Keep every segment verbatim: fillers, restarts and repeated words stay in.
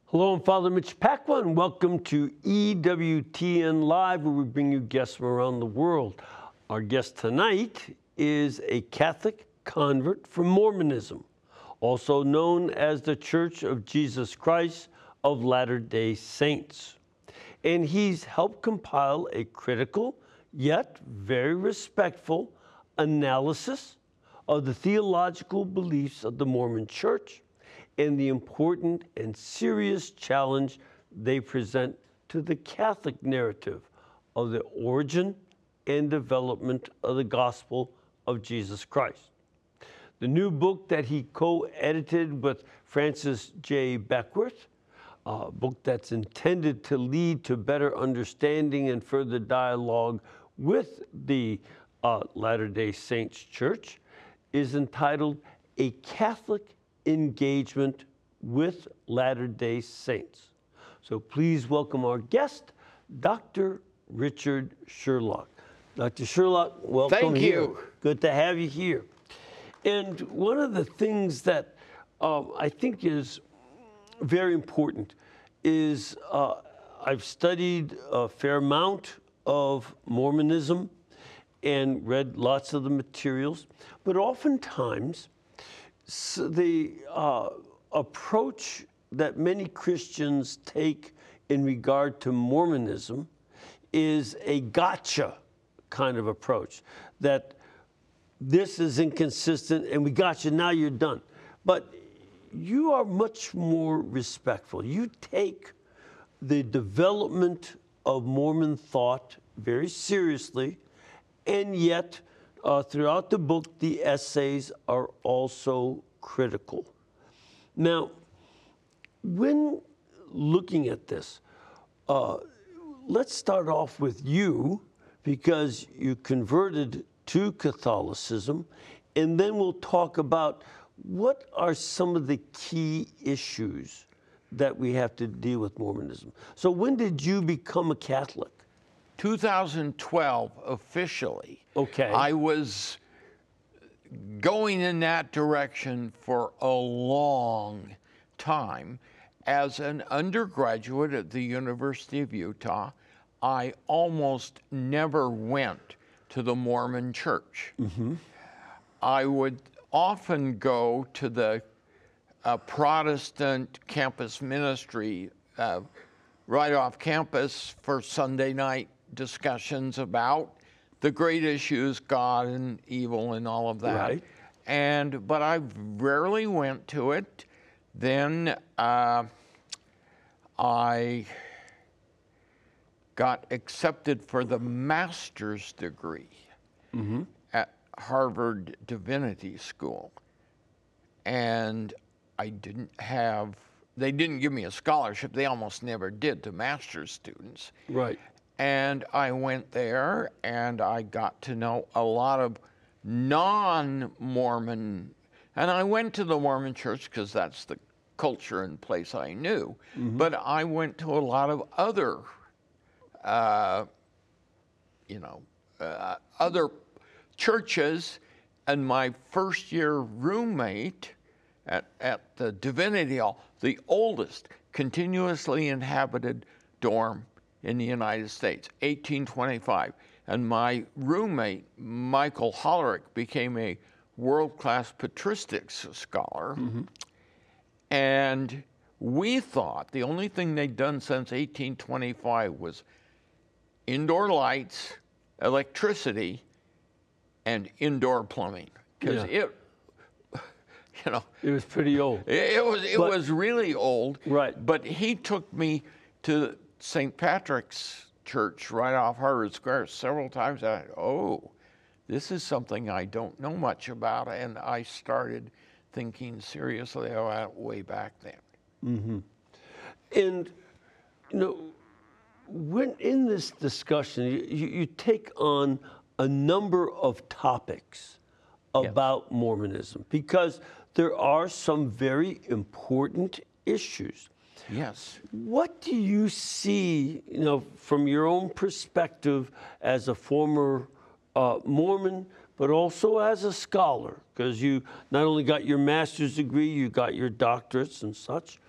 Hello, I'm Father Mitch Pacwa, and welcome to E W T N Live, where we bring you guests from around the world. Our guest tonight is a Catholic convert from Mormonism, also known as the Church of Jesus Christ of Latter-day Saints. And he's helped compile a critical, yet very respectful analysis of the theological beliefs of the Mormon Church and the important and serious challenge they present to the Catholic narrative of the origin and development of the gospel of Jesus Christ. The new book that he co-edited with Francis J. Beckworth, a book that's intended to lead to better understanding and further dialogue with the uh, Latter-day Saints Church, is entitled A Catholic Engagement with Latter-day Saints. So please welcome our guest, Doctor Richard Sherlock. Doctor Sherlock, welcome. Thank here. you. Good to have you here. And one of the things that um, I think is very important is uh, I've studied a fair amount of Mormonism and read lots of the materials, but oftentimes so the uh, approach that many Christians take in regard to Mormonism is a gotcha kind of approach, that this is inconsistent and we got you, now you're done. But you are much more respectful. You take the development of Mormon thought very seriously, and yet uh, throughout the book, the essays are also critical. Now, when looking at this, uh, let's start off with you, because you converted to Catholicism, and then we'll talk about what are some of the key issues that we have to deal with Mormonism. So when did you become a Catholic? two thousand twelve, officially. Okay. I was going in that direction for a long time. As an undergraduate at the University of Utah, I almost never went to the Mormon Church. Mm-hmm. I would often go to the uh, Protestant campus ministry uh, right off campus for Sunday night discussions about the great issues, God and evil and all of that. Right. And but I rarely went to it. Then uh, I got accepted for the master's degree mm-hmm. at Harvard Divinity School. And I didn't have, they didn't give me a scholarship. They almost never did to master's students. Right. And I went there and I got to know a lot of non-Mormon, and I went to the Mormon Church because that's the culture and place I knew, mm-hmm. but I went to a lot of other, uh, you know, uh, other churches, and my first year roommate at, at the Divinity Hall, the oldest continuously inhabited dorm in the United States, eighteen twenty-five. And my roommate, Michael Hollerick, became a world-class patristics scholar. Mm-hmm. And we thought the only thing they'd done since eighteen twenty-five was indoor lights, electricity, and indoor plumbing. Because yeah. it, you know. It was pretty old. It, it was it but, was really old. Right. But he took me to Saint Patrick's Church right off Harvard Square several times. I thought, oh, this is something I don't know much about. And I started thinking seriously about it way back then. Mm-hmm. And, you know, when in this discussion, you, you take on a number of topics about yes. Mormonism, because there are some very important issues. Yes. What do you see, you know, from your own perspective as a former uh, Mormon, but also as a scholar? Because you not only got your master's degree, you got your doctorates and such.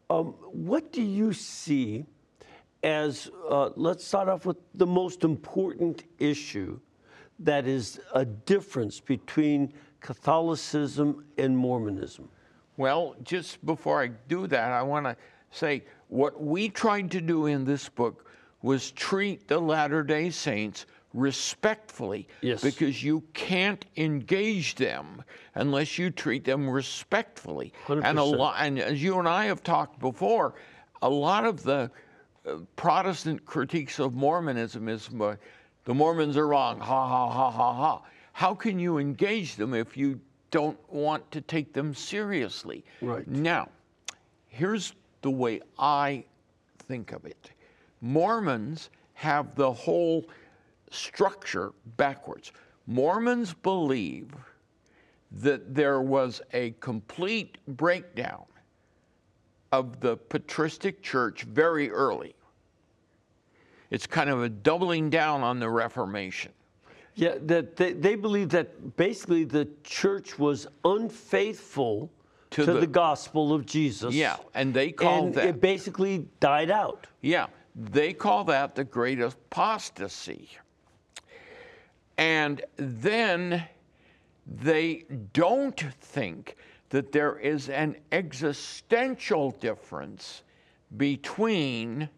Um, what do you see as, uh, let's start off with the most important issue that is a difference between Catholicism and Mormonism? Well, just before I do that, I want to say what we tried to do in this book was treat the Latter-day Saints respectfully, Yes. because you can't engage them unless you treat them respectfully. one hundred And a percent. lot, and as you and I have talked before, a lot of the uh, Protestant critiques of Mormonism is uh, the Mormons are wrong, ha ha ha ha ha. How can you engage them if you don't want to take them seriously? Right. Now, here's the way I think of it. Mormons have the whole structure backwards. Mormons believe that there was a complete breakdown of the patristic church very early. It's kind of a doubling down on the Reformation. Yeah, that they, they believe that basically the church was unfaithful to, To the, the- gospel of Jesus. Yeah, and they call and that. it basically died out. Yeah, they call that the great apostasy. And then they don't think that there is an existential difference between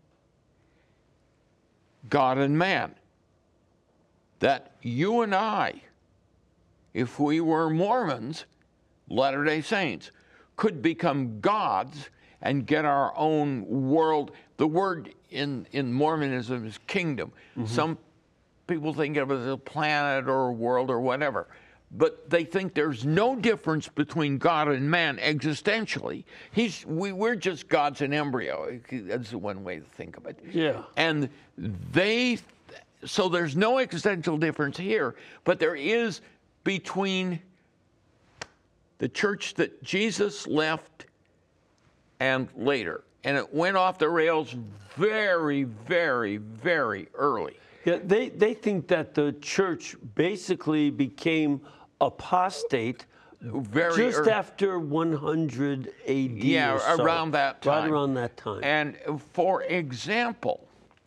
God and man. That you and I, if we were Mormons, Latter-day Saints, could become gods and get our own world. The word in, in Mormonism is kingdom. Mm-hmm. Some people think of it as a planet or a world or whatever, but they think there's no difference between God and man existentially. He's, we, we're just gods in embryo. That's one way to think of it. Yeah. And they, so there's no existential difference here, but there is between the church that Jesus left and later. And it went off the rails very, very, very early. Yeah, they, they think that the church basically became apostate Very just early. after one hundred A D. Yeah, or so. around that time. Right around that time. And for example,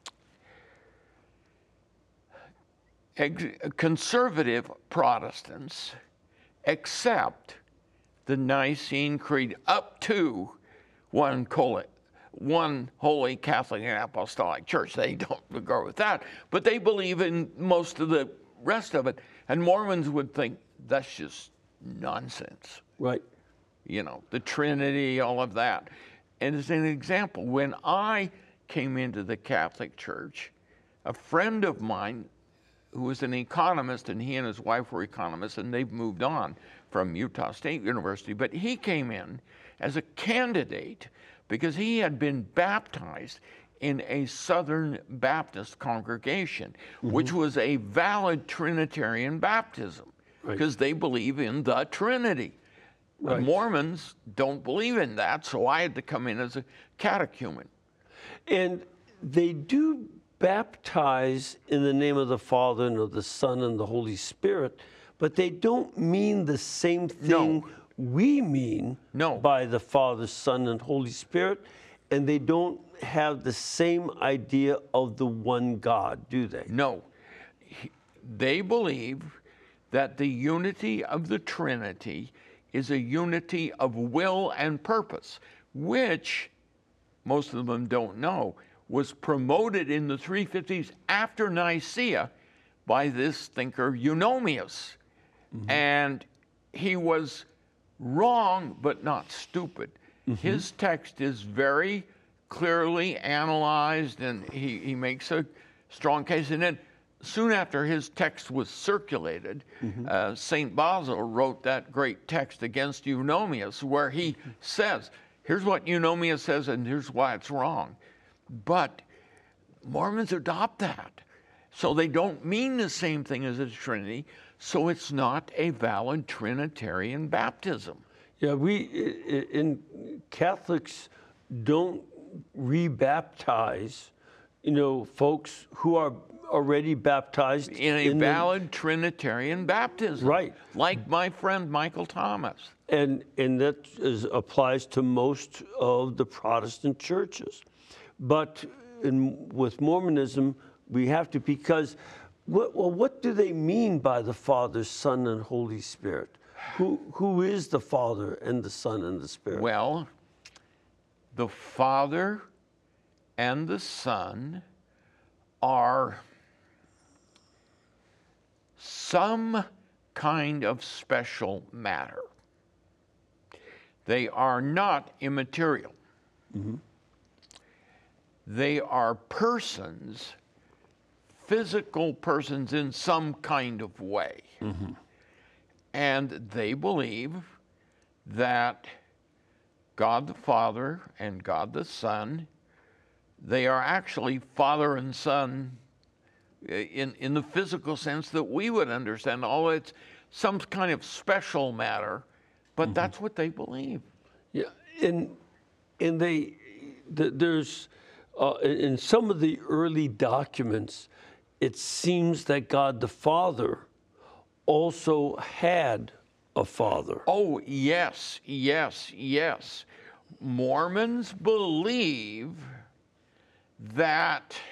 ex- conservative Protestants accept the Nicene Creed up to one holy, one holy Catholic and Apostolic Church. They don't agree with that, but they believe in most of the rest of it. And Mormons would think that's just nonsense. Right. You know, the Trinity, all of that. And as an example, when I came into the Catholic Church, a friend of mine who was an economist, and he and his wife were economists, and they've moved on from Utah State University, but he came in as a candidate because he had been baptized in a Southern Baptist congregation, mm-hmm. which was a valid Trinitarian baptism, because right. they believe in the Trinity. Right. Mormons don't believe in that, so I had to come in as a catechumen. And they do baptize in the name of the Father and of the Son and the Holy Spirit, but they don't mean the same thing No. we mean No. by the Father, Son, and Holy Spirit, and they don't have the same idea of the one God, do they? No. They believe that the unity of the Trinity is a unity of will and purpose, which most of them don't know, was promoted in the three fifties after Nicaea by this thinker Eunomius. Mm-hmm. And he was wrong, but not stupid. Mm-hmm. His text is very clearly analyzed, and he, he makes a strong case. And then soon after his text was circulated, mm-hmm. uh, Saint Basil wrote that great text against Eunomius, where he says, here's what Eunomius says, and here's why it's wrong. But Mormons adopt that. So they don't mean the same thing as the Trinity, so it's not a valid Trinitarian baptism. Yeah, we in Catholics don't rebaptize, you know, folks who are already baptized in a in the- valid Trinitarian baptism. Right. Like my friend Michael Thomas. and and that is, applies to most of the Protestant churches. But in, with Mormonism, we have to, because what, well, what do they mean by the Father, Son, and Holy Spirit? Who who is the Father and the Son and the Spirit? Well, the Father and the Son are some kind of special matter. They are not immaterial. Mm-hmm. They are persons, physical persons in some kind of way. Mm-hmm. And they believe that God the Father and God the Son, they are actually Father and Son in, in the physical sense that we would understand, although it's some kind of special matter, but mm-hmm. that's what they believe. Yeah, and, and they, the, there's, uh, in some of the early documents, it seems that God the Father also had a father. Oh, yes, yes, yes. Mormons believe that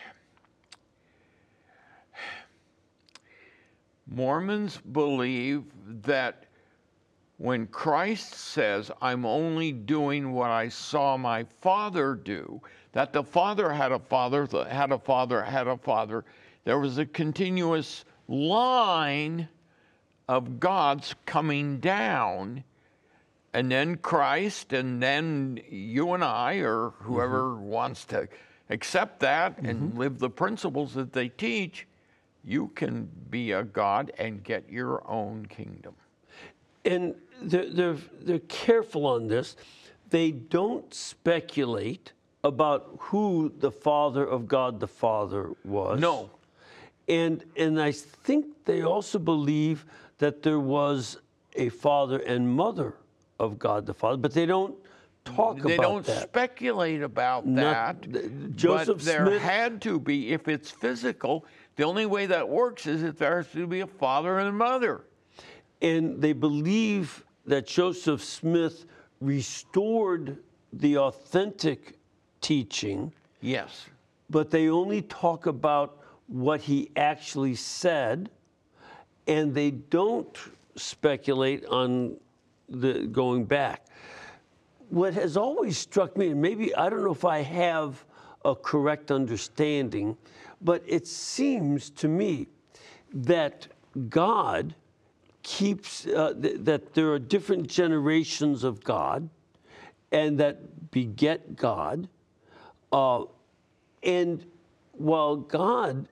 Mormons believe that when Christ says, I'm only doing what I saw my Father do, that the Father had a father, had a father, had a father. There was a continuous line of God's coming down, and then Christ, and then you and I, or whoever mm-hmm. wants to accept that mm-hmm. and live the principles that they teach, you can be a God and get your own kingdom. And they're, they're, they're careful on this. They don't speculate about who the Father of God the Father was. No. And, and I think they also believe that there was a father and mother of God the Father, but they don't talk they about that. They don't speculate about Not, that. Joseph but there Smith had to be, if it's physical, the only way that works is if there has to be a father and a mother. And they believe that Joseph Smith restored the authentic teaching. Yes. But they only talk about what he actually said, and they don't speculate on the going back. What has always struck me, and maybe I don't know if I have a correct understanding, but it seems to me that God keeps, uh, th- that there are different generations of God and that beget God. Uh, and while God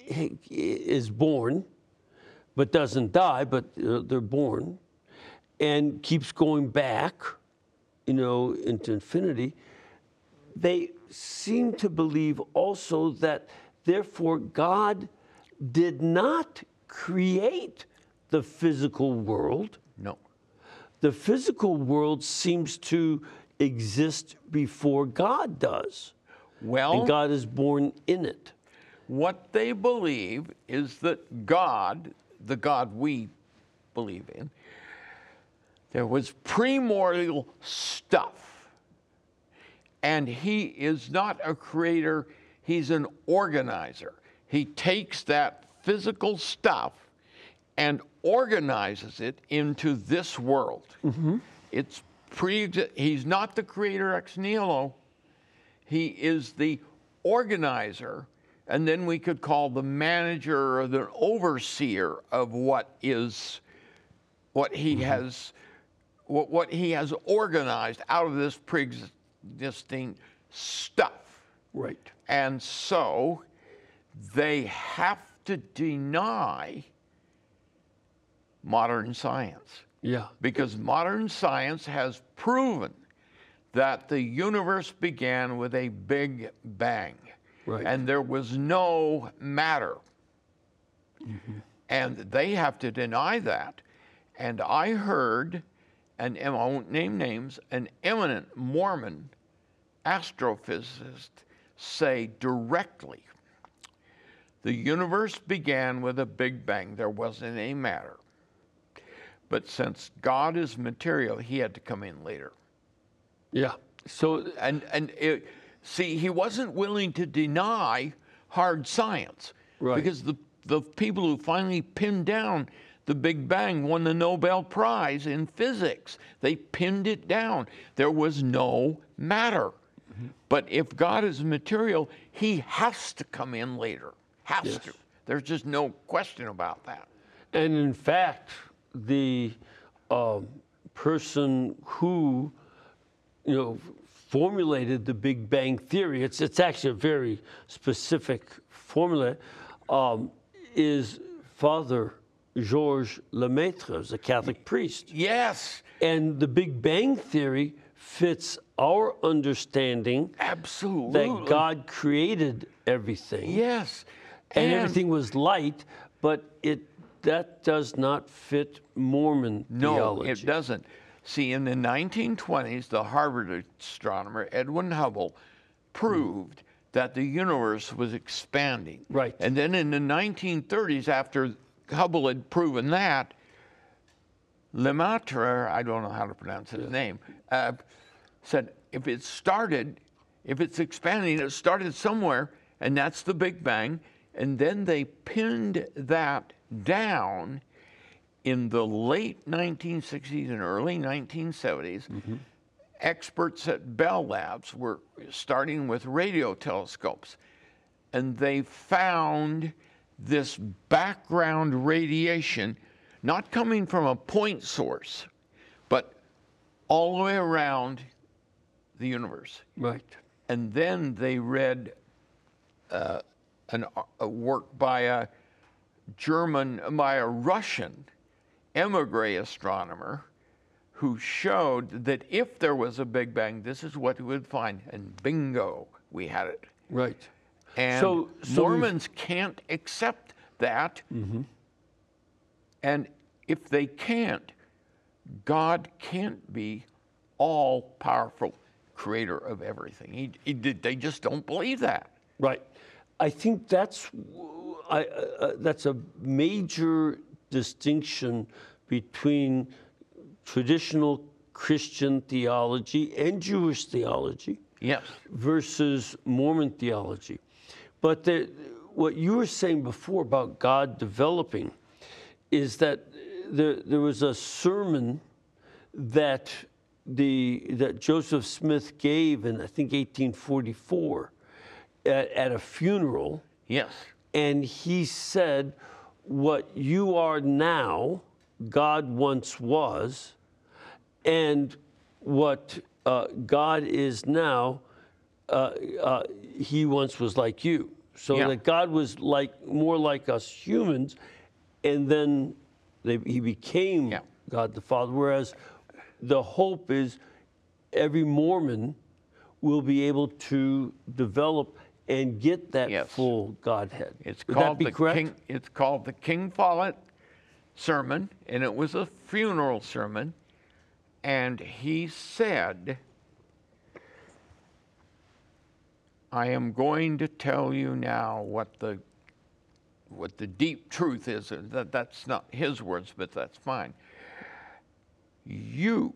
is born, but doesn't die, but uh, they're born, and keeps going back, you know, into infinity, they seem to believe also that therefore God did not create the physical world. No. The physical world seems to exist before God does. Well, and God is born in it. What they believe is that God, the God we believe in, there was primordial stuff. And he is not a creator, he's an organizer. He takes that physical stuff and organizes it into this world. Mm-hmm. It's pre he's not the creator ex nihilo. He is the organizer, and then we could call the manager or the overseer of what is what he mm-hmm. has what, what he has organized out of this pre-existing stuff. Right. And so they have to deny modern science. Yeah. Because modern science has proven that the universe began with a big bang. Right. And there was no matter. Mm-hmm. And they have to deny that. And I heard, and I won't name names, an eminent Mormon astrophysicist say directly The universe began with a Big Bang. There wasn't any matter. But since God is material, he had to come in later. Yeah. So, And, and it, see, he wasn't willing to deny hard science. Right. Because the, the people who finally pinned down the Big Bang won the Nobel Prize in physics. They pinned it down. There was no matter. Mm-hmm. But if God is material, he has to come in later. Has Yes. to. There's just no question about that. and in fact, the um, person who, you know, formulated the Big Bang Theory, it's, it's actually a very specific formula, um, is Father Georges Lemaitre, who's a Catholic priest. Yes, And the Big Bang Theory fits our understanding absolutely. that God created everything. Yes. And everything was light, but it that does not fit Mormon No, theology. it doesn't. See, in the nineteen twenties, the Harvard astronomer Edwin Hubble proved that the universe was expanding. Right. And then in the nineteen thirties, after Hubble had proven that, Lemaitre, I don't know how to pronounce his name, uh, said if it started, if it's expanding, it started somewhere, and that's the Big Bang. And then they pinned that down in the late nineteen sixties and early nineteen seventies. Mm-hmm. Experts at Bell Labs were starting with radio telescopes, and they found this background radiation not coming from a point source, but all the way around the universe. Right. And then they read uh, an, a work by a German, by a Russian emigre astronomer who showed that if there was a Big Bang, this is what we would find. And bingo, we had it. Right. And So- so we've- Mormons can't accept that. Mm-hmm. And if they can't, God can't be all powerful creator of everything. He, he did, they just don't believe that. Right. I think that's I, uh, that's a major distinction between traditional Christian theology and Jewish theology Yes. versus Mormon theology. But the, what you were saying before about God developing is that there, there was a sermon that the that Joseph Smith gave in I think eighteen forty-four at, at a funeral, Yes. and he said, "What you are now, God once was, and what uh, God is now, uh, uh, He once was like you." So Yeah. that God was like more like us humans, and then they, He became Yeah. God the Father. Whereas the hope is every Mormon will be able to develop and get that Yes. full Godhead. It's Would called that be the correct? King. It's called the King Follett sermon, and it was a funeral sermon. And he said, "I am going to tell you now what the what the deep truth is." That that's not his words, but that's fine. You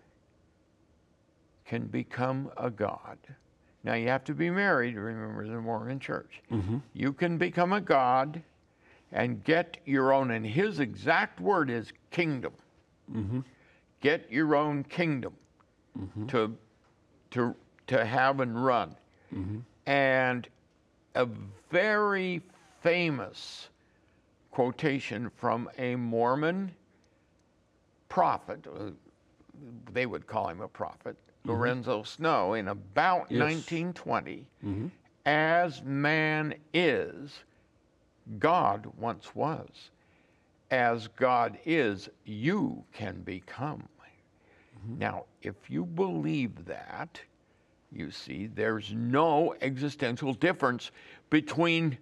can become a god. Now you have to be married, remember the Mormon Church. Mm-hmm. You can become a god and get your own, and his exact word is kingdom. Mm-hmm. Get your own kingdom Mm-hmm. to, to, to have and run. Mm-hmm. And a very famous quotation from a Mormon prophet, uh, they would call him a prophet, Lorenzo Snow, in about Yes. nineteen twenty, Mm-hmm. as man is, God once was. As God is, you can become. Mm-hmm. Now, if you believe that, you see, there's no existential difference between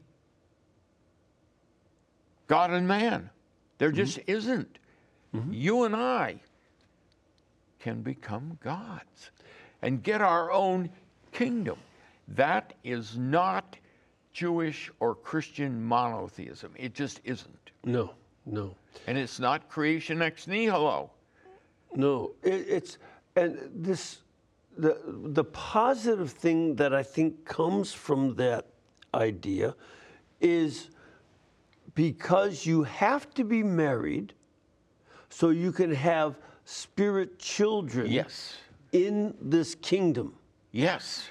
God and man. There mm-hmm. just isn't. Mm-hmm. You and I can become gods and get our own kingdom. That is not Jewish or Christian monotheism. It just isn't. No, no. And it's not creation ex nihilo. No, it, it's, and this, the, the positive thing that I think comes from that idea is because you have to be married so you can have spirit children Yes. in this kingdom. Yes.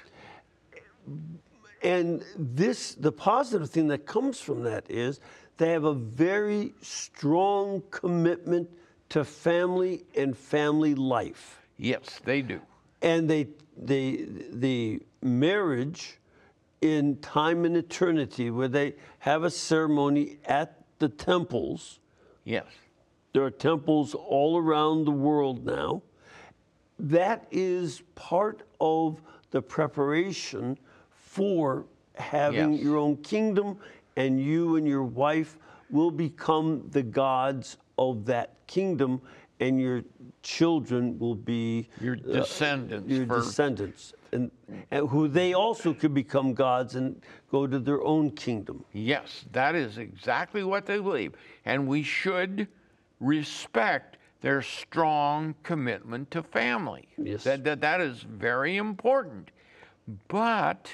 And this, the positive thing that comes from that is they have a very strong commitment to family and family life. Yes, they do. And they, they, the marriage in time and eternity, where they have a ceremony at the temples. Yes. There are temples all around the world now. That is part of the preparation for having Yes. your own kingdom, and you and your wife will become the gods of that kingdom, and your children will be Your uh, descendants. your for- descendants, and, and who they also could become gods and go to their own kingdom. Yes, that is exactly what they believe. And we should respect their strong commitment to family. Yes. That, that, that is very important. But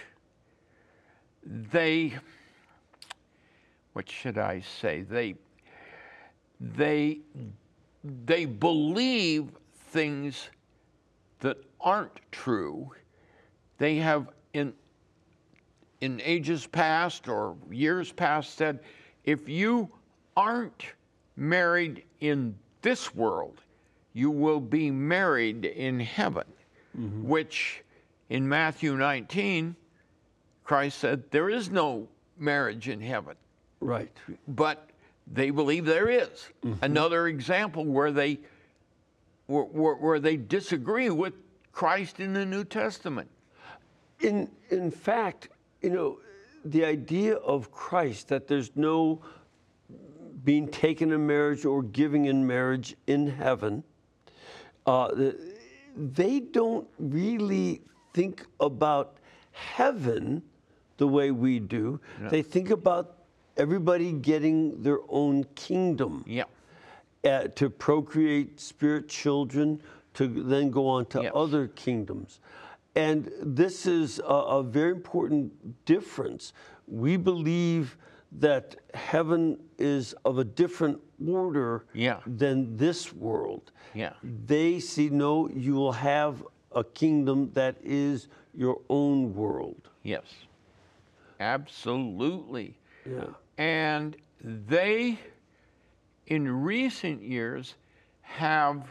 they, what should I say? They, they, they believe things that aren't true. They have in in ages past or years past said, if you aren't married in this world, you will be married in heaven, mm-hmm. which in Matthew nineteen, Christ said, there is no marriage in heaven. Right. But they believe there is. Mm-hmm. Another example where they where, where, where they disagree with Christ in the New Testament. In in fact, you know, the idea of Christ that there's no being taken in marriage or giving in marriage in heaven, uh, they don't really think about heaven the way we do. No. They think about everybody getting their own kingdom. Yeah. Uh, to procreate spirit children, to then go on to Yes. other kingdoms. And this is a, a very important difference. We believe that heaven is of a different order Yeah. than this world. Yeah. They see, no, you will have a kingdom that is your own world. Yes. Absolutely. Yeah. And they, in recent years, have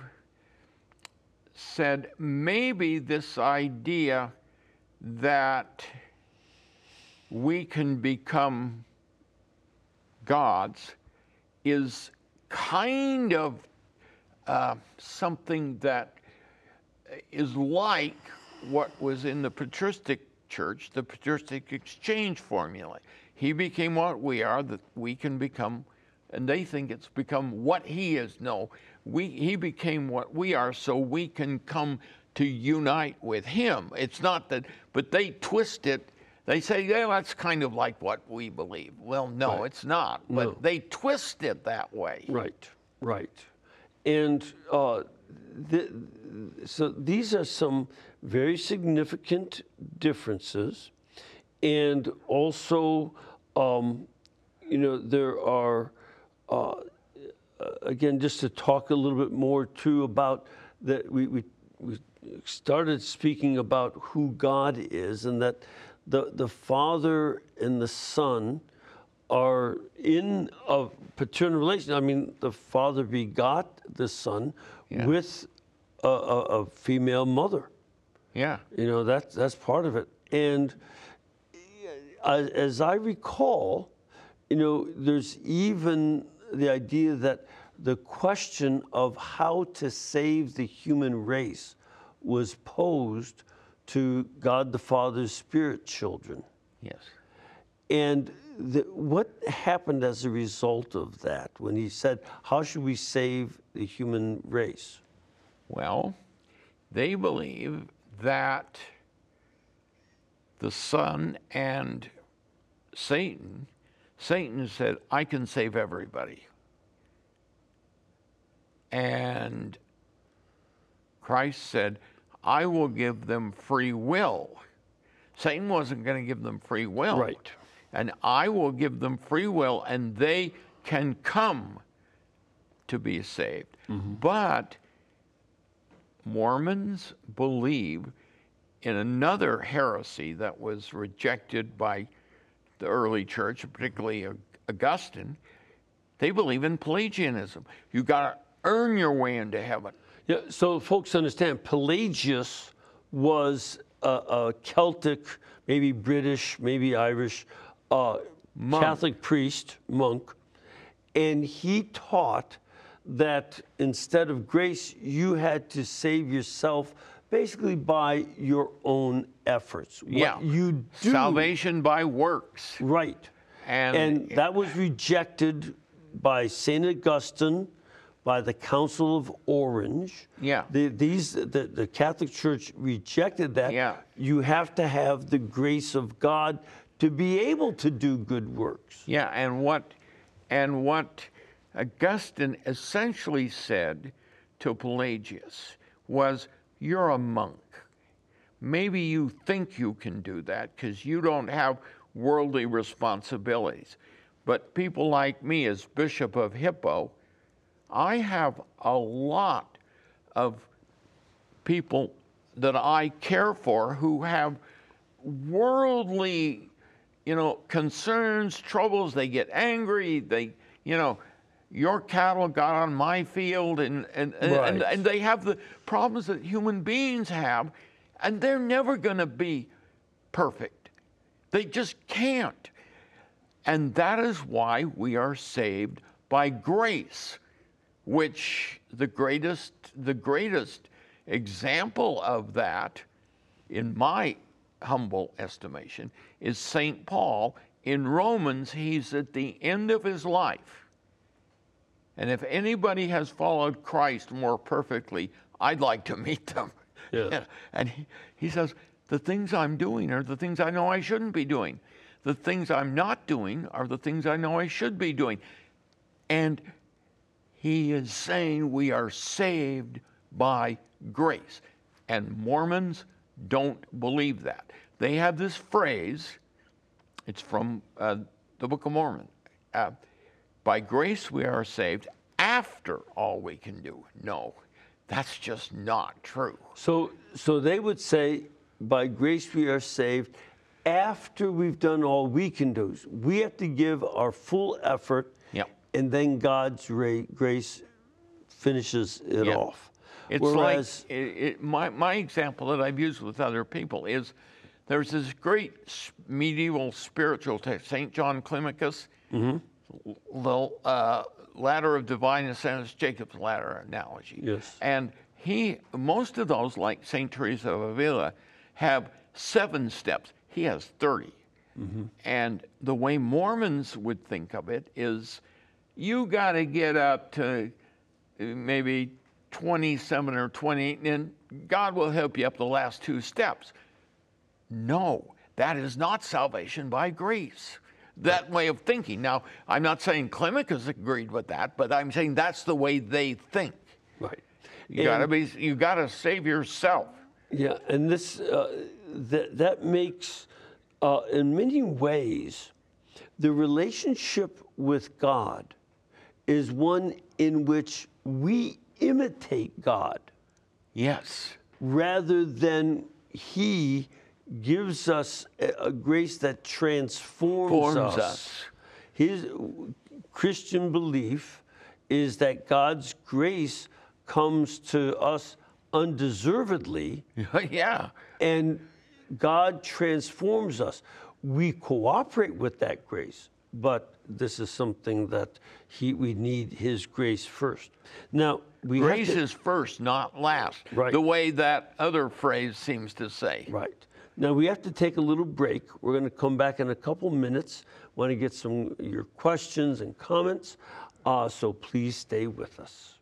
said maybe this idea that we can become gods is kind of uh, something that is like what was in the patristic church, the patristic exchange formula. He became what we are, that we can become, and they think it's become what he is. No, we, he became what we are, so we can come to unite with him. It's not that, but they twist it. They say, yeah, that's kind of like what we believe. Well, no, Right. it's not. But No. they twist it that way. Right, right. And uh, the, so these are some very significant differences. And also, um, you know, there are, uh, again, just to talk a little bit more too about that, we, we, we started speaking about who God is, and that the, the Father and the Son are in a paternal relation. I mean, the Father begot the Son Yeah. with a, a, a female mother. Yeah. You know, that's, that's part of it. And as, as I recall, you know, there's even the idea that the question of how to save the human race was posed to God the Father's spirit children. Yes. And the, what happened as a result of that when he said, how should we save the human race? Well, they believe that the Son and Satan, Satan said, I can save everybody. And Christ said, I will give them free will. Satan wasn't going to give them free will. Right. And I will give them free will, and they can come to be saved. Mm-hmm. But Mormons believe in another heresy that was rejected by the early church, particularly Augustine. They believe in Pelagianism. You got to earn your way into heaven. Yeah, so folks understand, Pelagius was a, a Celtic, maybe British, maybe Irish, uh, Catholic priest, monk, and he taught that instead of grace, you had to save yourself basically by your own efforts. Yeah. What you do. Salvation by works. Right. And, and that was rejected by Saint Augustine, by the Council of Orange. Yeah. The, these, the, the Catholic Church rejected that. Yeah. You have to have the grace of God to be able to do good works. Yeah, and what, and what Augustine essentially said to Pelagius was, you're a monk. Maybe you think you can do that because you don't have worldly responsibilities. But people like me, as Bishop of Hippo, I have a lot of people that I care for who have worldly, you know, concerns, troubles. They get angry. They, you know, your cattle got on my field, and and, Right. and, and they have the problems that human beings have, and they're never going to be perfect. They just can't. And that is why we are saved by grace, which the greatest, the greatest example of that, in my humble estimation, is Saint Paul. In Romans, he's at the end of his life. And if anybody has followed Christ more perfectly, I'd like to meet them. Yeah. And he, he says, the things I'm doing are the things I know I shouldn't be doing. The things I'm not doing are the things I know I should be doing. And he is saying we are saved by grace. And Mormons don't believe that. They have this phrase, it's from uh, the Book of Mormon. Uh, by grace we are saved after all we can do. No, that's just not true. So, so they would say, by grace we are saved after we've done all we can do. We have to give our full effort, Yep. and then God's ra- grace finishes it Yep. off. It's Whereas, like, it, it, my, my example that I've used with other people is, there's this great s- medieval spiritual text, Saint John Climacus, mm-hmm. the uh, ladder of divine ascent, Jacob's ladder analogy. Yes. And he, most of those, like Saint Teresa of Avila, have seven steps. He has thirty. Mm-hmm. And the way Mormons would think of it is, you got to get up to maybe twenty-seven or twenty-eight, and God will help you up the last two steps. No, that is not salvation by grace. That way of thinking. Now, I'm not saying Climacus agreed with that, but I'm saying that's the way they think. right. You got to be. You got to save yourself. Yeah, and this uh, that that makes, uh, in many ways, the relationship with God is one in which we imitate God Yes. rather than He gives us a, a grace that transforms Forms us. us. His Christian belief is that God's grace comes to us undeservedly, Yeah. and God transforms us. We cooperate with that grace, but this is something that he, we need His grace first. Now, we Grace have to, is first, not last. Right. The way that other phrase seems to say. right. Now, we have to take a little break. We're going to come back in a couple minutes. Want to get some of your questions and comments, uh, so please stay with us.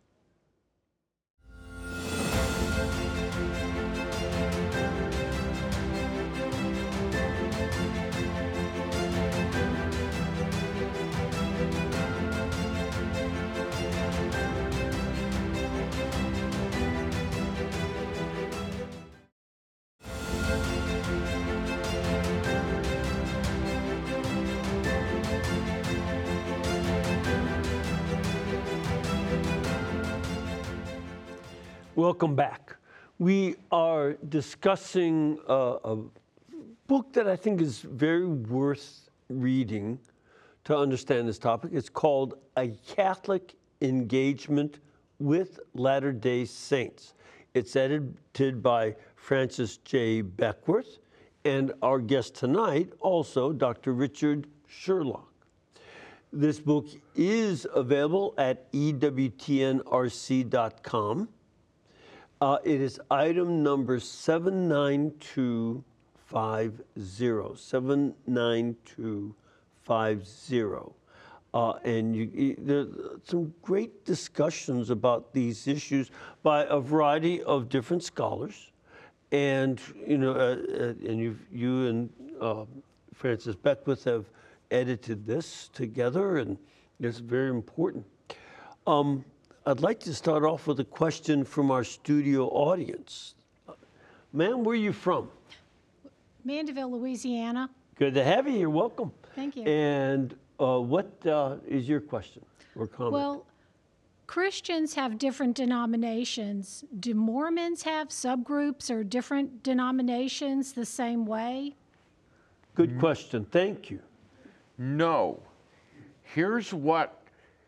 Welcome back. We are discussing a, a book that I think is very worth reading to understand this topic. It's called A Catholic Engagement with Latter-day Saints. It's edited by Francis J. Beckworth, and our guest tonight, also Doctor Richard Sherlock. This book is available at E W T N R C dot com. Uh, it is item number seven nine two five zero, seven nine two five zero. Uh, and you, you, there are some great discussions about these issues by a variety of different scholars. And, you know, uh, uh, and you've, you and uh, Francis Beckworth have edited this together, and it's very important. Um, I'd like to start off with a question from our studio audience. Ma'am, where are you from? Mandeville, Louisiana. Good to have you here. Welcome. Thank you. And uh, what uh, is your question or comment? Well, Christians have different denominations. Do Mormons have subgroups or different denominations the same way? Good question. Thank you. No. Here's what,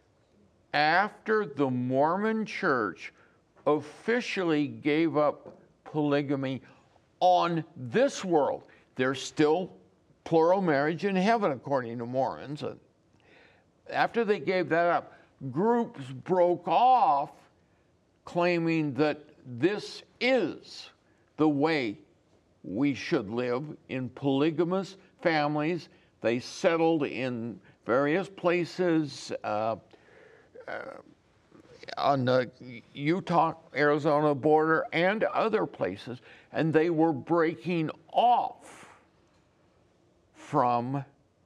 after the Mormon Church officially gave up polygamy on this world, there's still plural marriage in heaven, according to Mormons. After they gave that up, groups broke off claiming that this is the way we should live in polygamous families. They settled in various places uh, uh, on the Utah-Arizona border and other places, and they were breaking off from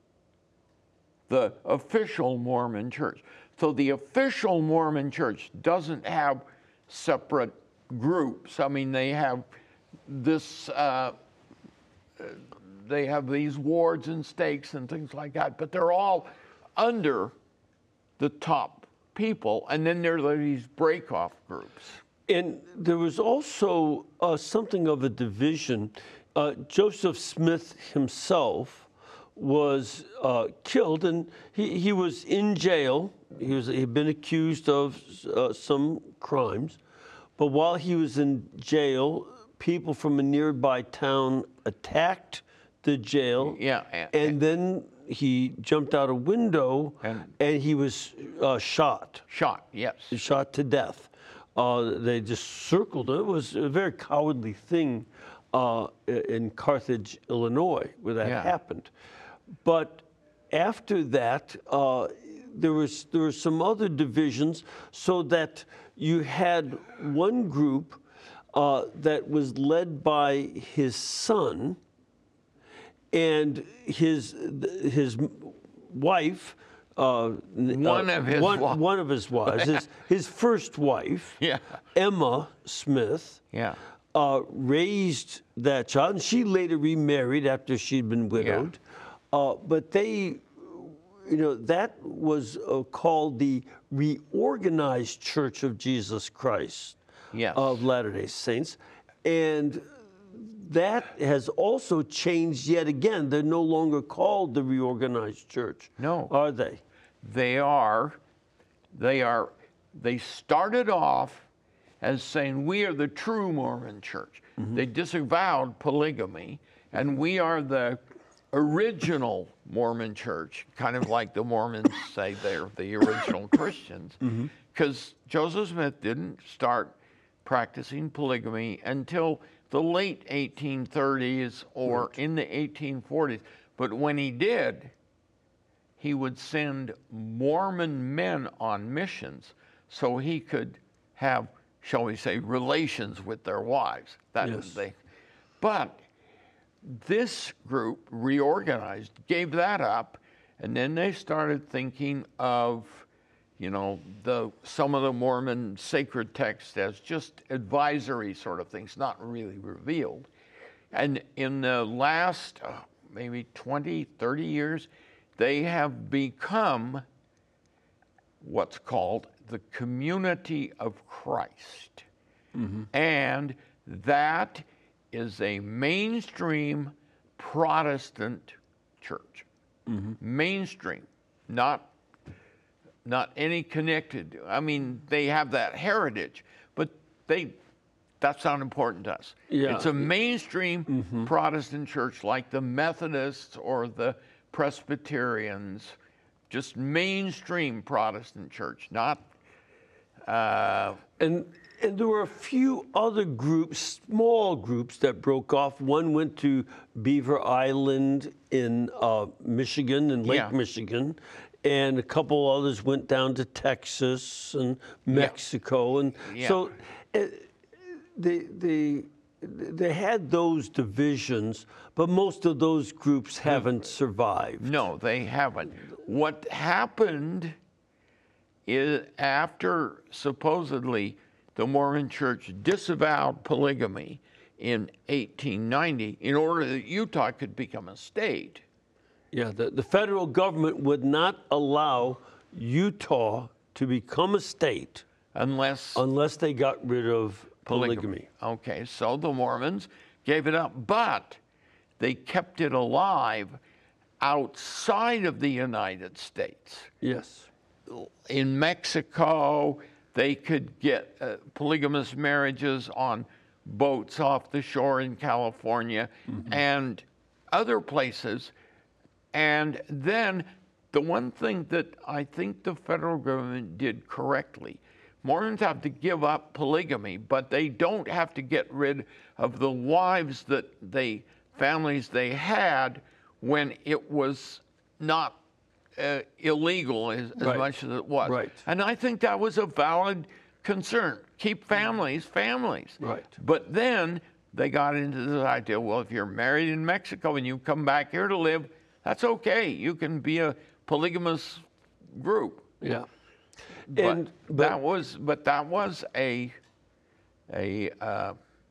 the official Mormon Church. So the official Mormon Church doesn't have separate groups. I mean, they have this, uh, they have these wards and stakes and things like that, but they're all under the top people, and then there are these break-off groups. And there was also uh, something of a division. Uh, Joseph Smith himself was uh, killed, and he, he was in jail. He was he'd been accused of uh, some crimes, but while he was in jail, people from a nearby town attacked the jail. Yeah, and, and then he jumped out a window, and, and he was uh, shot. Shot, yes. Shot to death. Uh, they just circled him. It was a very cowardly thing uh, in Carthage, Illinois, where that Yeah. happened. But after that, uh, there was there were some other divisions, so that you had one group uh, that was led by his son, and his his wife. Uh, one uh, of his one, wives. one of his wives, his, his first wife, Yeah. Emma Smith, Yeah. uh, raised that child, and she later remarried after she'd been widowed. Uh, but they, you know, that was uh, called the Reorganized Church of Jesus Christ Yes. of Latter-day Saints, and that has also changed yet again. They're no longer called the Reorganized Church. No. Are they? They are, they are, they started off as saying, we are the true Mormon Church. Mm-hmm. They disavowed polygamy, and we are the original Mormon Church, kind of like the Mormons say they're the original Christians, because mm-hmm. Joseph Smith didn't start practicing polygamy until the late eighteen thirties or right. in the eighteen forties. But when he did, he would send Mormon men on missions so he could have, shall we say, relations with their wives. That yes. was the, but this group reorganized, gave that up, and then they started thinking of, you know, the some of the Mormon sacred texts as just advisory sort of things, not really revealed. And in the last uh, maybe twenty, thirty years, they have become what's called the Community of Christ. And that is a mainstream Protestant church. Mainstream, not not any connected. I mean, they have that heritage, but they that's not important to us. Yeah. It's a mainstream Protestant church like the Methodists or the Presbyterians, just mainstream Protestant church, not uh, And and there were a few other groups, small groups that broke off. One went to Beaver Island in uh, Michigan, in Lake Yeah. Michigan, and a couple others went down to Texas and Mexico, and Yeah. so uh, they they they had those divisions, but most of those groups haven't survived. no, they haven't. What happened is after supposedly the Mormon Church disavowed polygamy in eighteen ninety in order that Utah could become a state. Yeah, the, the federal government would not allow Utah to become a state Unless unless they got rid of polygamy. Okay, so the Mormons gave it up, but they kept it alive outside of the United States. Yes. In Mexico, they could get uh, polygamous marriages on boats off the shore in California and other places. And then the one thing that I think the federal government did correctly, Mormons have to give up polygamy, but they don't have to get rid of the wives that they, families they had when it was not uh, illegal as, as Right. much as it was. Right. And I think that was a valid concern. Keep families, families. Right. But then they got into this idea, well, if you're married in Mexico and you come back here to live, that's okay. You can be a polygamous group. Yeah. But And that was, but that was a, a uh,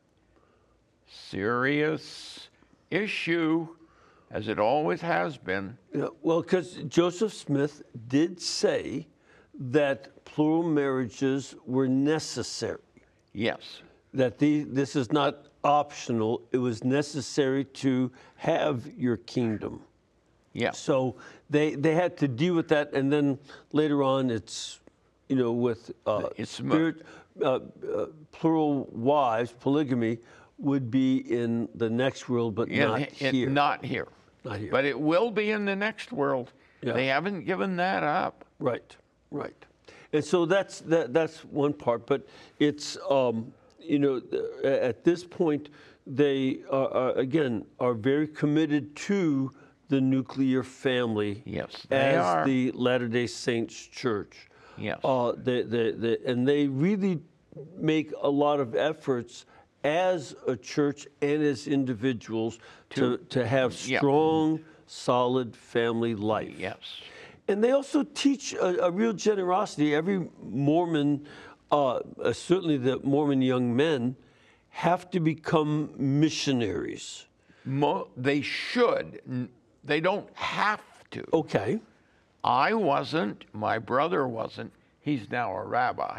serious issue, as it always has been. yeah, well, because Joseph Smith did say that plural marriages were necessary. Yes. That the, this is not optional. It was necessary to have your kingdom. Yes. So they they had to deal with that, and then later on, it's you know with uh, It's mo- spirit, uh, uh, plural wives, polygamy would be in the next world, but In- not in- here. Not here. Not here. But it will be in the next world. Yeah. They haven't given that up. Right, right. And so that's that, that's one part, but it's um, you know th- at this point they are, are again are very committed to the nuclear family. Yes, they as are. the Latter-day Saints Church. Yes. Uh, they, they, they, and they really make a lot of efforts as a church and as individuals to, to have yeah. strong, solid family life. Yes. And they also teach a, a real generosity. Every Mormon, uh, uh, certainly the Mormon young men, have to become missionaries. Mo- they should. N- They don't have to. Okay. I wasn't. My brother wasn't. He's now a rabbi.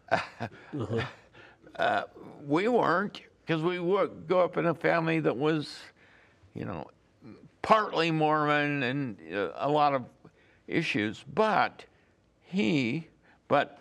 uh, we weren't, because we would go up in a family that was, you know, partly Mormon and uh, a lot of issues. But he, but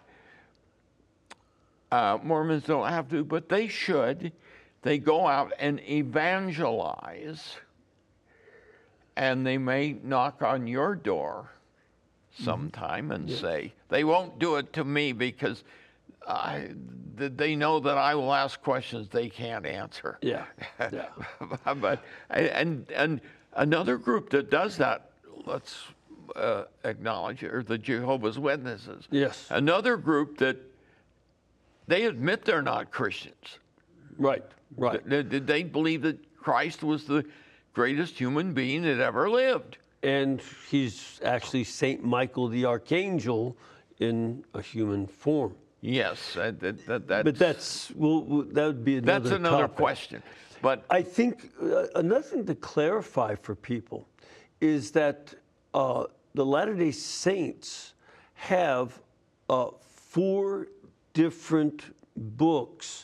uh, Mormons don't have to, but they should. They go out and evangelize, and they may knock on your door sometime and say, they won't do it to me because I, th- they know that I will ask questions they can't answer. Yeah. Yeah. But and and another group that does that, let's uh, acknowledge, are the Jehovah's Witnesses. Yes. Another group that they admit they're not Christians. Right. Right. They, they they believe that Christ was the greatest human being that ever lived. And he's actually Saint Michael the Archangel in a human form. Yes, that, that, that, that's, But that's well, well, that would be another that's another topic. question. But I think uh, another thing to clarify for people is that uh, the Latter-day Saints have uh, four different books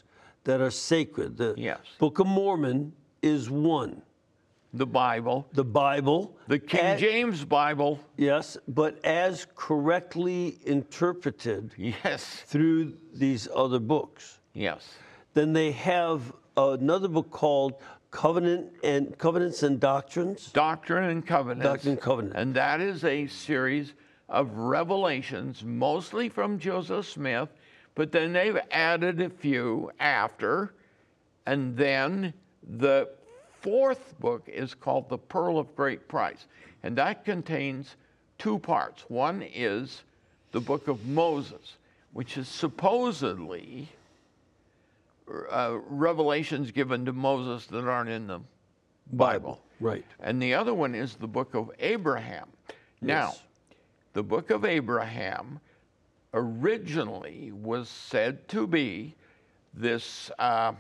that are sacred. The Yes. Book of Mormon is one. The Bible, The Bible. the King as- James Bible, Yes, but as correctly interpreted yes, through these other books. yes, Then they have another book called Covenant and Covenants and Doctrines. Doctrine and Covenants. Doctrine and Covenants. And that is a series of revelations, mostly from Joseph Smith, but then they've added a few after. And then the fourth book is called The Pearl of Great Price. And that contains two parts. One is the book of Moses, which is supposedly uh, revelations given to Moses that aren't in the Bible. Right. And the other one is the book of Abraham. Now, Yes. the book of Abraham originally was said to be this uh,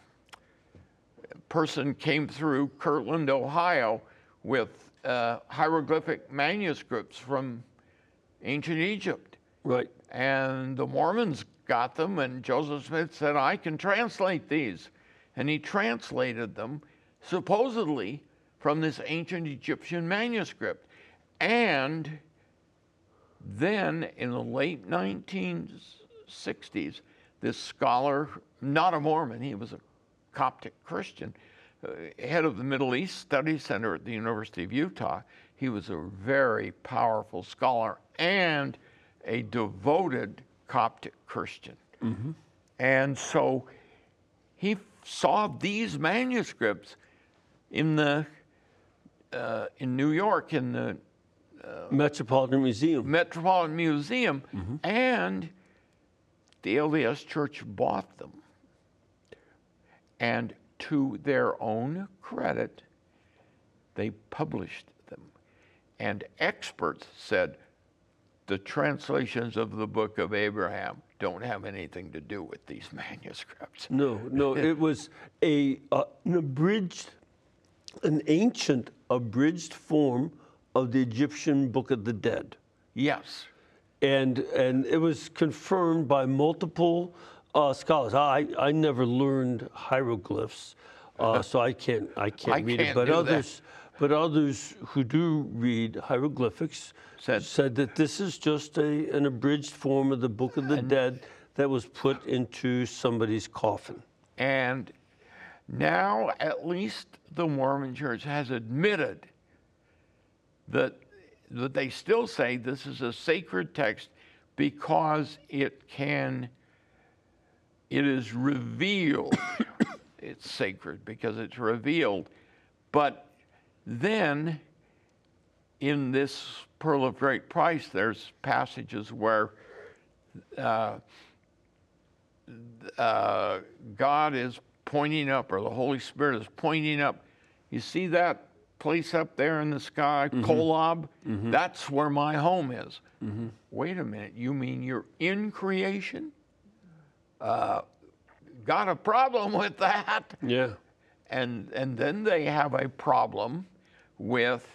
person came through Kirtland, Ohio, with uh, hieroglyphic manuscripts from ancient Egypt. Right. And the Mormons got them, and Joseph Smith said, I can translate these. And he translated them, supposedly, from this ancient Egyptian manuscript. And then in the late nineteen sixties, this scholar, not a Mormon, he was a Coptic Christian, uh, head of the Middle East Study Center at the University of Utah. He was a very powerful scholar and a devoted Coptic Christian. Mm-hmm. And so he saw these manuscripts in the uh, in New York in the Metropolitan Museum. Metropolitan Museum, Mm-hmm. and the L D S Church bought them. And to their own credit, they published them. And experts said the translations of the book of Abraham don't have anything to do with these manuscripts. No, no, it was a uh, an abridged, an ancient abridged form of the Egyptian Book of the Dead. Yes. And and it was confirmed by multiple uh, scholars. I, I never learned hieroglyphs, uh, so I can't I can't I read can't it. But do that. others but others who do read hieroglyphics Said- said, that this is just a an abridged form of the Book of the Dead that was put into somebody's coffin. And now at least the Mormon Church has admitted that, that they still say this is a sacred text because it can, it is revealed. It's sacred because it's revealed. But then in this Pearl of Great Price, there's passages where uh, uh, God is pointing up, or the Holy Spirit is pointing up. You see that place up there in the sky, Mm-hmm. Kolob? That's where my home is. Mm-hmm. Wait a minute, you mean you're in creation? Uh, got a problem with that. Yeah. And, and then they have a problem with,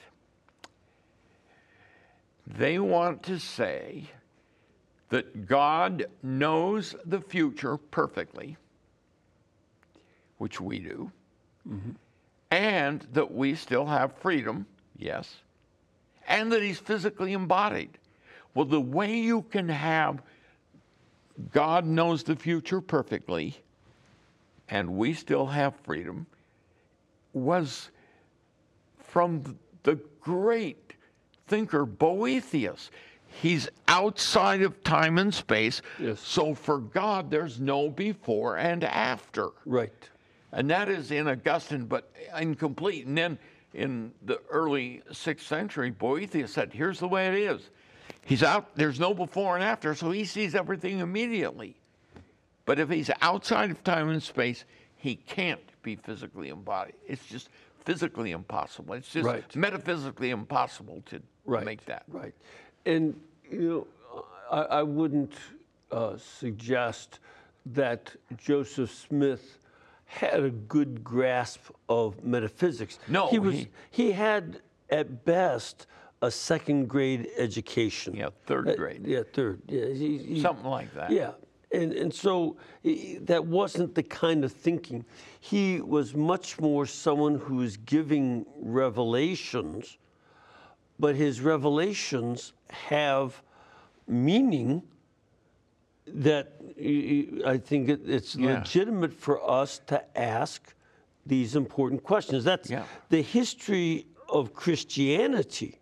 they want to say that God knows the future perfectly, which we do, Mm-hmm. and that we still have freedom, yes, and that he's physically embodied. Well, the way you can have God knows the future perfectly and we still have freedom was from the great thinker Boethius. He's outside of time and space. Yes. So for God, there's no before and after. Right. And that is in Augustine, but incomplete. And then in the early sixth century, Boethius said, here's the way it is. He's out, there's no before and after, so he sees everything immediately. But if he's outside of time and space, he can't be physically embodied. It's just physically impossible. It's just Right. metaphysically impossible to Right. make that. Right. And, you know, I, I wouldn't uh, suggest that Joseph Smith had a good grasp of metaphysics. No, he was. he- He had, at best, a second grade education. Yeah, third Uh, grade. yeah, third. Yeah, he- he- Something like that. Yeah, And, and so i- that wasn't the kind of thinking. He was much more someone who was giving revelations, but his revelations have meaning that y- y- I think it, it's Yeah. legitimate for us to ask these important questions. That's Yeah. the history of Christianity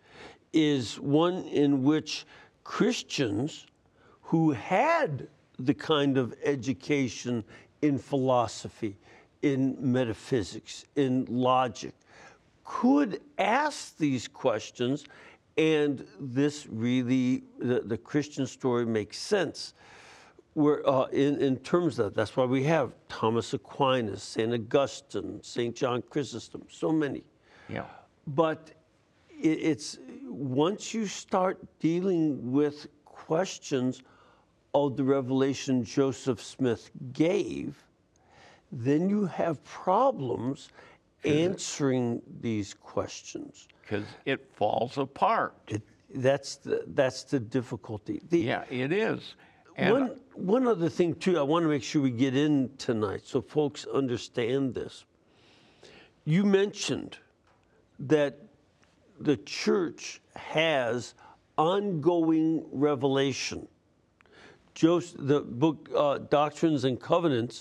is one in which Christians who had the kind of education in philosophy, in metaphysics, in logic, could ask these questions, and this really, the, the Christian story makes sense. Where, uh, in, in terms of, that's why we have Thomas Aquinas, Saint Augustine, Saint John Chrysostom, so many. Yeah. But it, it's once you start dealing with questions of the revelation Joseph Smith gave, then you have problems answering these questions. Because it falls apart. It, that's the that's the difficulty. The, Yeah, it is. And One one other thing too, I want to make sure we get in tonight so folks understand this. You mentioned that the church has ongoing revelation. Joseph, the book uh, Doctrines and Covenants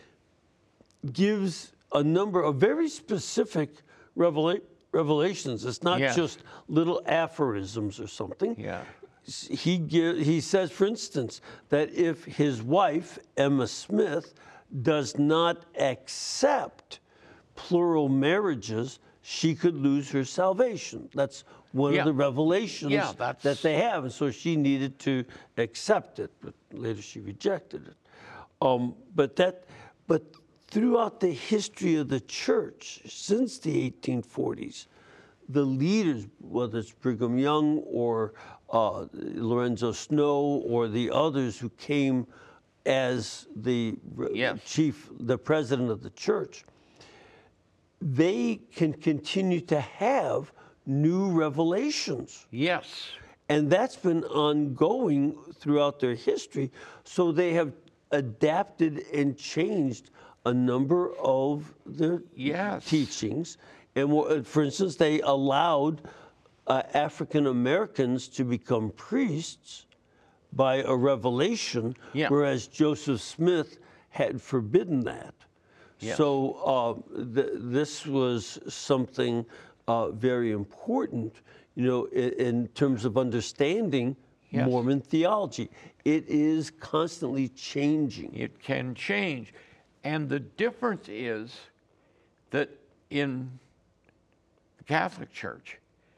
gives a number of very specific revela- revelations. It's not Yes. just little aphorisms or something. yeah, He give, he says, for instance, that if his wife, Emma Smith, does not accept plural marriages, she could lose her salvation. That's one Yeah. of the revelations Yeah, that's- that they have. And so she needed to accept it, but later she rejected it. Um, but that, but throughout the history of the church, since the eighteen forties, the leaders, whether it's Brigham Young or uh, Lorenzo Snow or the others who came as the r- Yes. chief, the president of the church, they can continue to have new revelations. yes, And that's been ongoing throughout their history. So they have adapted and changed a number of their Yes. teachings. And wha- for instance, they allowed uh, African Americans to become priests by a revelation, Yeah. whereas Joseph Smith had forbidden that. Yes. So uh, th- this was something uh, very important, you know, in, in terms of understanding Yes. Mormon theology. It is constantly changing. it can change. And the difference is that in the Catholic Church,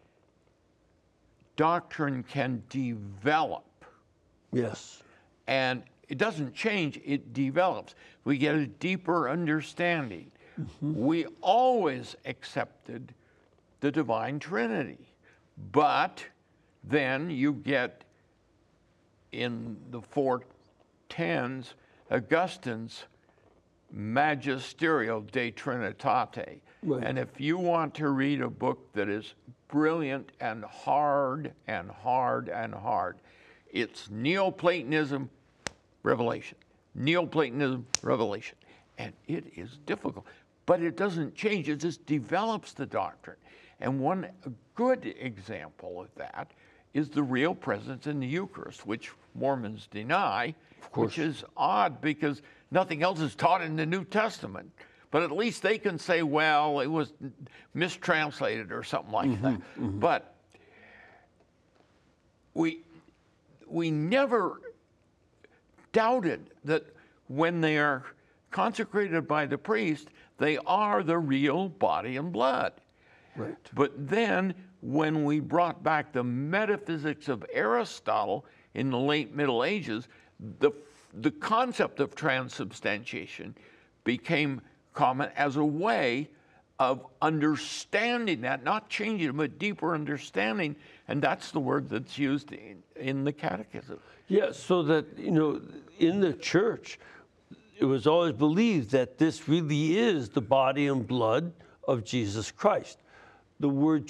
doctrine can develop. Yes. And it doesn't change, it develops. We get a deeper understanding. We always accepted the divine Trinity, but then you get in the four tens Augustine's Magisterial de Trinitate. Right. And if you want to read a book that is brilliant and hard and hard and hard, it's Neoplatonism, Revelation. Neoplatonism, Revelation. And it is difficult, but it doesn't change, it just develops the doctrine. And one good example of that is the real presence in the Eucharist, which Mormons deny, which is odd because nothing else is taught in the New Testament. But at least they can say, well, it was mistranslated or something like that. But we, we never doubted that when they are consecrated by the priest, they are the real body and blood. Right. But then when we brought back the metaphysics of Aristotle in the late Middle Ages, the, the concept of transubstantiation became common as a way of understanding that, not changing it, but deeper understanding. And that's the word that's used in, in the catechism. Yeah, so that, you know, in the church, it was always believed that this really is the body and blood of Jesus Christ. The word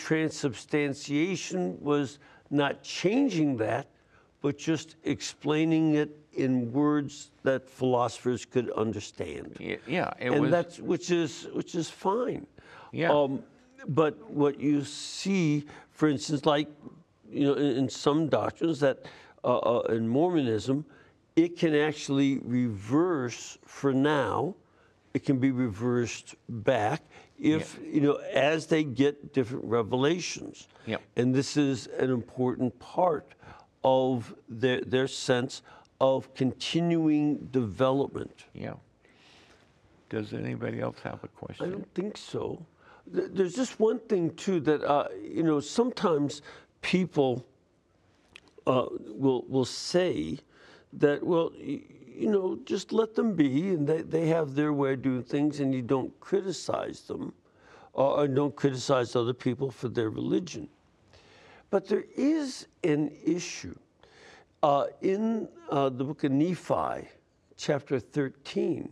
transubstantiation was not changing that, but just explaining it in words that philosophers could understand. Y- Yeah, it and was. that's which is which is fine. Yeah. Um, but what you see, for instance, like you know, in, in some doctrines that uh, uh, in Mormonism, it can actually reverse for now. It can be reversed back if you know as they get different revelations. Yeah. And this is an important part of their their sense of continuing development. Yeah. Does anybody else have a I question? don't think so. Th- There's just one thing too that uh, you know sometimes people uh, will will say that well y- you know just let them be and they, they have their way of doing things and you don't criticize them or, or don't criticize other people for their religion. But there is an issue uh, in uh, the book of Nephi, chapter thirteen.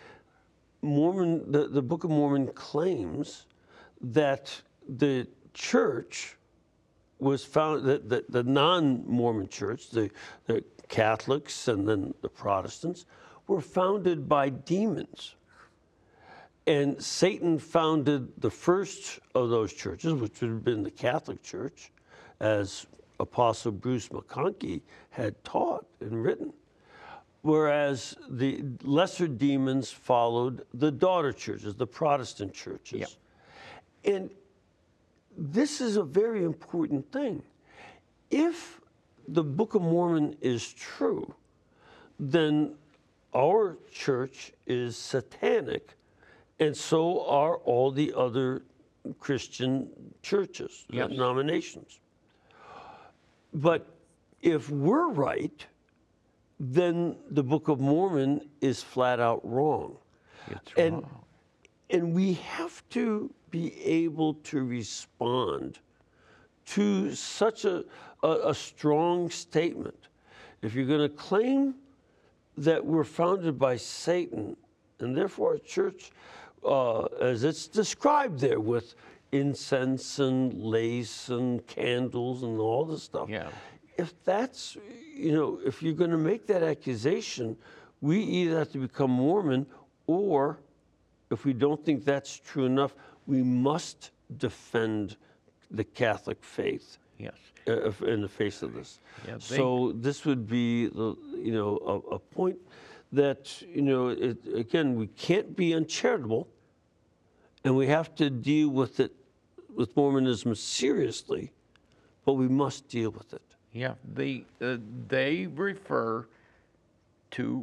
Mormon, the, the Book of Mormon claims that the church was found, that the, the non-Mormon church, the, the Catholics and then the Protestants, were founded by demons. And Satan founded the first of those churches, which would have been the Catholic Church, as Apostle Bruce McConkie had taught and written. Whereas the lesser demons followed the daughter churches, the Protestant churches. Yeah. And this is a very important thing. If the Book of Mormon is true, then our church is satanic, and so are all the other Christian churches, Yes. denominations. But if we're right, then the Book of Mormon is flat out wrong. It's And, wrong. and we have to be able to respond to such a, a, a strong statement. If you're going to claim that we're founded by Satan, and therefore a church, uh, as it's described there, with incense and lace and candles and all this stuff. Yeah. If that's, you know, if you're going to make that accusation, we either have to become Mormon, or if we don't think that's true enough, we must defend the Catholic faith Yes. uh, if- in the face of this. Yeah, they- So this would be, the, you know, a, a point that, you know, it, again, we can't be uncharitable, and we have to deal with it, with Mormonism seriously, but we must deal with it. Yeah, the, uh, they refer to,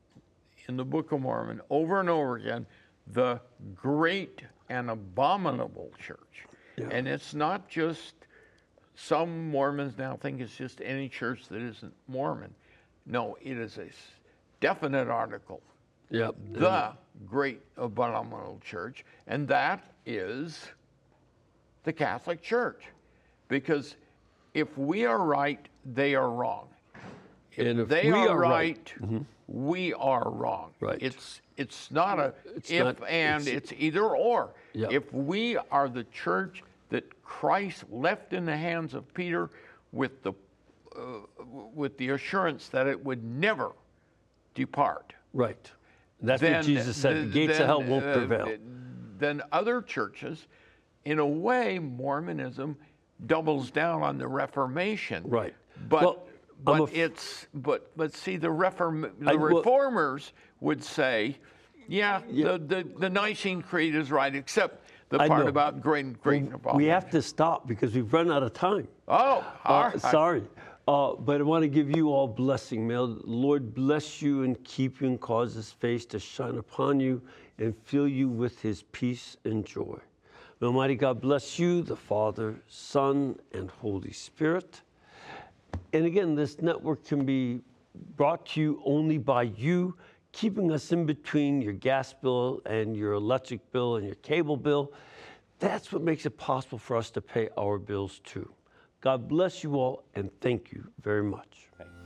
in the Book of Mormon, over and over again, the great and abominable church. Yeah. And it's not just, some Mormons now think it's just any church that isn't Mormon. No, it is a s- definite article, Yeah. the great abominable church, and that is the Catholic Church. Because if we are right, they are wrong. If And if they we are, are right- right, we are wrong. Right. It's it's not a It's if not- and, it's- it's, either or. Yeah. If we are the church that Christ left in the hands of Peter with the uh, with the assurance that it would never depart, Right. That's what Jesus said. The th- gates of hell won't uh, prevail. Then other churches, in a way, Mormonism doubles down on the Reformation. Right. But Well, I'm but a f- it's but but see the reform the I- well- reformers would say, yeah, Yeah. The, the the Nicene Creed is right, except the I part know. about great great We have to stop because we've run out of time. Oh, all Uh, right. sorry. Uh, but I want to give you all blessing. May the Lord bless you and keep you and cause his face to shine upon you and fill you with his peace and joy. May Almighty God bless you, the Father, Son, and Holy Spirit. And again, this network can be brought to you only by you, keeping us in between your gas bill and your electric bill and your cable bill. That's what makes it possible for us to pay our bills too. God bless you all, and thank you very much.